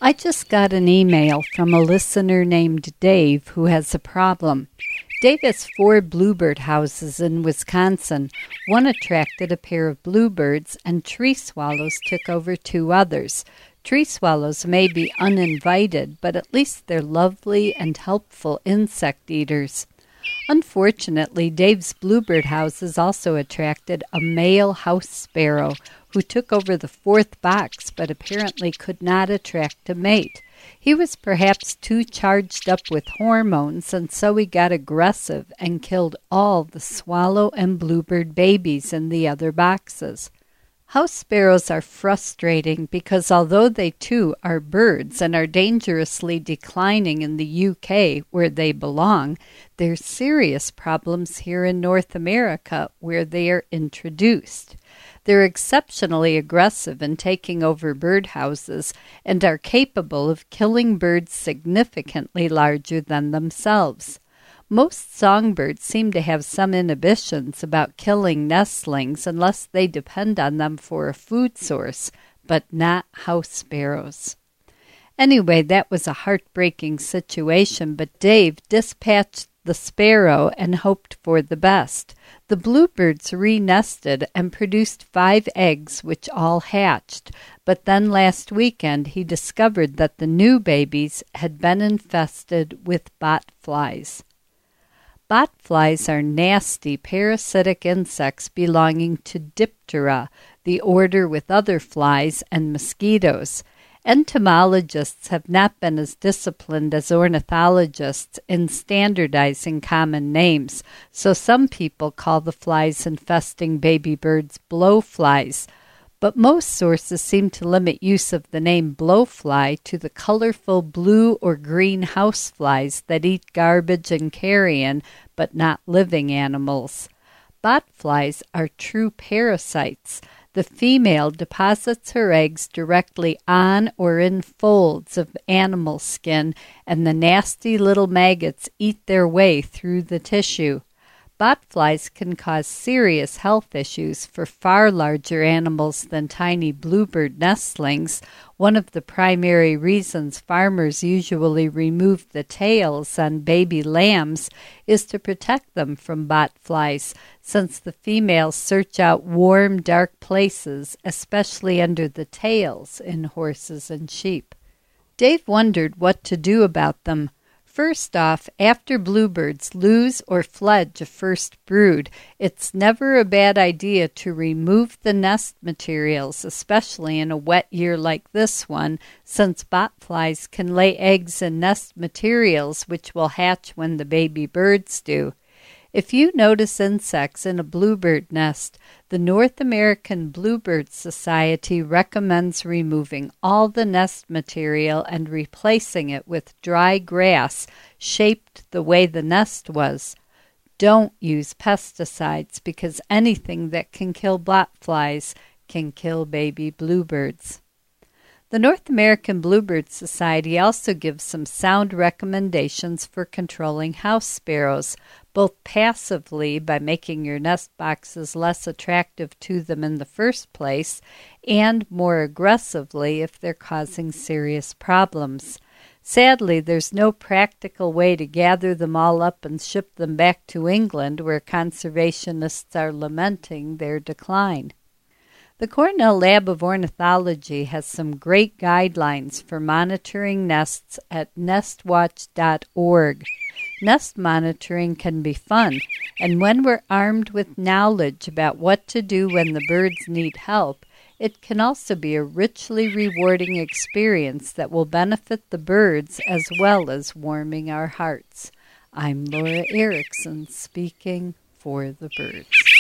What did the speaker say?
I just got an email from a listener named Dave who has a problem. Dave has 4 bluebird houses in Wisconsin. One attracted a pair of bluebirds, and tree swallows took over 2 others. Tree swallows may be uninvited, but at least they're lovely and helpful insect eaters. Unfortunately, Dave's bluebird houses also attracted a male house sparrow who took over the 4th box but apparently could not attract a mate. He was perhaps too charged up with hormones, and so he got aggressive and killed all the swallow and bluebird babies in the other boxes. House sparrows are frustrating because although they too are birds and are dangerously declining in the UK where they belong, there's serious problems here in North America where they are introduced. They're exceptionally aggressive in taking over birdhouses and are capable of killing birds significantly larger than themselves. Most songbirds seem to have some inhibitions about killing nestlings unless they depend on them for a food source, but not house sparrows. Anyway, that was a heartbreaking situation, but Dave dispatched the sparrow and hoped for the best. The bluebirds re-nested and produced 5 eggs, which all hatched, but then last weekend he discovered that the new babies had been infested with botflies. Botflies are nasty parasitic insects belonging to Diptera, the order with other flies and mosquitoes. Entomologists have not been as disciplined as ornithologists in standardizing common names, so some people call the flies infesting baby birds blowflies. But most sources seem to limit use of the name blowfly to the colorful blue or green houseflies that eat garbage and carrion, but not living animals. Botflies are true parasites. The female deposits her eggs directly on or in folds of animal skin, and the nasty little maggots eat their way through the tissue. Botflies can cause serious health issues for far larger animals than tiny bluebird nestlings. One of the primary reasons farmers usually remove the tails on baby lambs is to protect them from botflies, since the females search out warm, dark places, especially under the tails in horses and sheep. Dave wondered what to do about them. First off, after bluebirds lose or fledge a first brood, it's never a bad idea to remove the nest materials, especially in a wet year like this one, since botflies can lay eggs in nest materials which will hatch when the baby birds do. If you notice insects in a bluebird nest, the North American Bluebird Society recommends removing all the nest material and replacing it with dry grass shaped the way the nest was. Don't use pesticides because anything that can kill botflies can kill baby bluebirds. The North American Bluebird Society also gives some sound recommendations for controlling house sparrows, both passively by making your nest boxes less attractive to them in the first place, and more aggressively if they're causing serious problems. Sadly, there's no practical way to gather them all up and ship them back to England, where conservationists are lamenting their decline. The Cornell Lab of Ornithology has some great guidelines for monitoring nests at nestwatch.org. Nest monitoring can be fun, and when we're armed with knowledge about what to do when the birds need help, it can also be a richly rewarding experience that will benefit the birds as well as warming our hearts. I'm Laura Erickson, speaking for the birds.